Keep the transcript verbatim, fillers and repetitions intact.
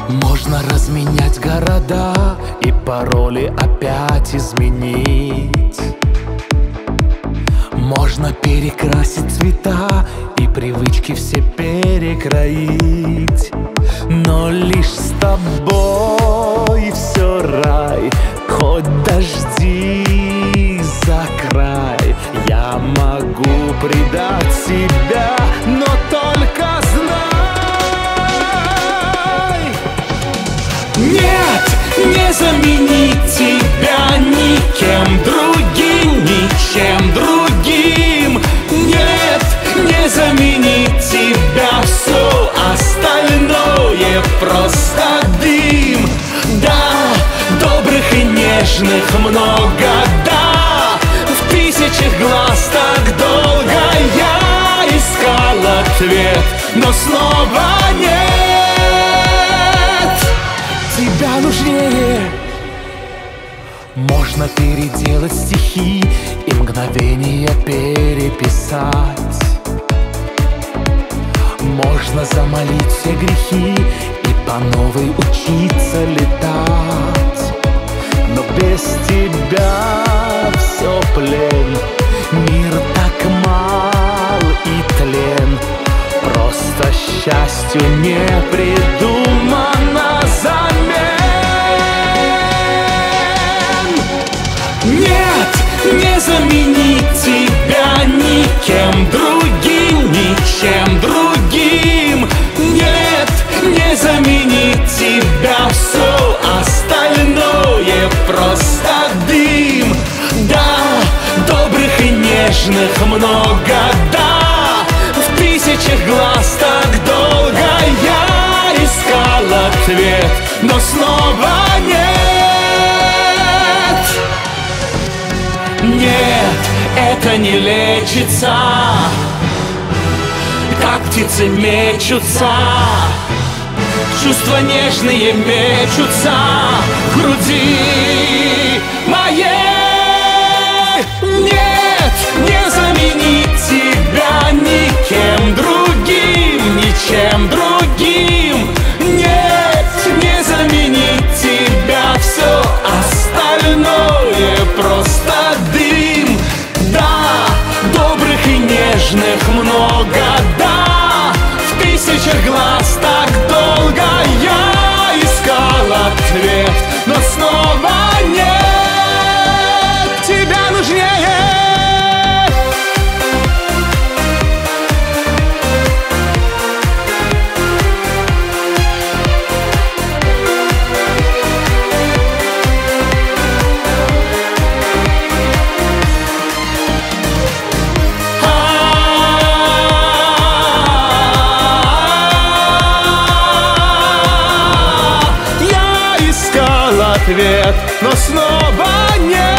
Можно разменять города и пароли опять изменить. Можно перекрасить цвета и привычки все перекроить. Но лишь с тобой все рай, хоть дожди за край. Я могу предать себя, но только знай: нет, не заменить тебя никем другим, ничем другим. Нет, не заменить тебя, все остальное просто дым. Да, добрых и нежных много, да, в тысячах глаз так долго я искал ответ, но снова нет. Тебя нужнее. Можно переделать стихи и мгновения переписать. Можно замолить все грехи и по новой учиться летать. Но без тебя все плен, мир так мал и тлен. Просто счастью не придумано замен. Нет, не заменить тебя никем другим, ничем другим. Нет, не заменить тебя, все остальное просто дым. Да, добрых и нежных много, да, в тысячах глаз так долго я искал ответ, но снова нет. Нет, это не лечится, как птицы мечутся, чувства нежные мечутся в груди моей. Нет, не заменить тебя никем другим, ничем другим. Нет, не заменить тебя, все остальное просто дым. Да, добрых и нежных много, да, в тысячах глаз так долго я искал ответ, но снова нет. Тебя нужнее. Ответ, но снова нет.